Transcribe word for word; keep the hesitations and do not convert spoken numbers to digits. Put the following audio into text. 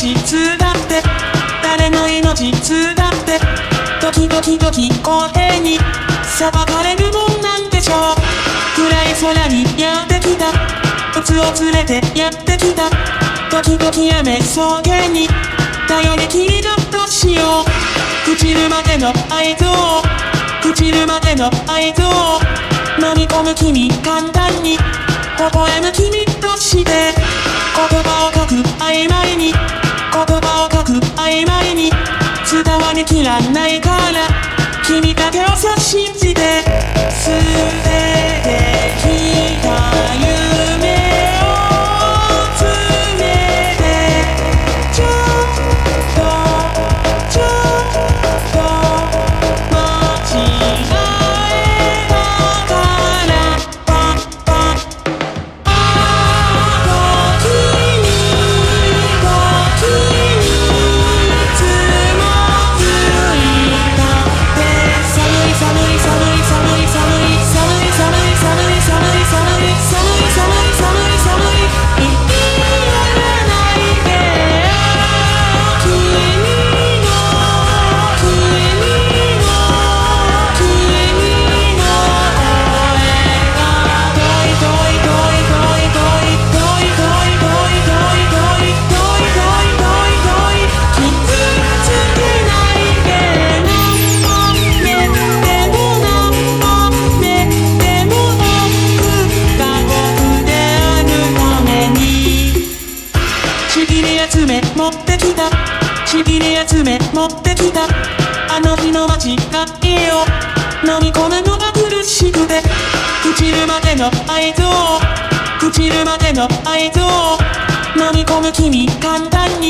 命つだって誰の命つだって時々時公平に裁かれるもんなんでしょう。暗い空にやってきた鬱を連れてやってきた時々雨草原に頼りきりだとしよう。朽ちるまでの合図を朽ちるまでの合図を飲み込む君簡単に微笑む君として言葉を書く曖昧に言葉を書く曖昧に伝わりきらないから君だけをさ信じて捨ててきた夢を詰めてちょっとちょっと間違えたからパッパッあ時に時につまずいたって寒い寒い寒い寒い寒い寒い寒い寒い寒い寒い寒い寒い寒い寒い言わないで君の君の君の声が遠い遠い遠い遠い遠い遠い遠い遠い遠い遠い遠い遠い遠い遠い傷つけないで何も目でも何も目でも僕が僕であるためにちぎり集め持ってきたちぎり集め持ってきたあの日の間違いを飲み込むのが苦しくて朽ちるまでの合図を朽ちるまでの合図を飲み込む君簡単に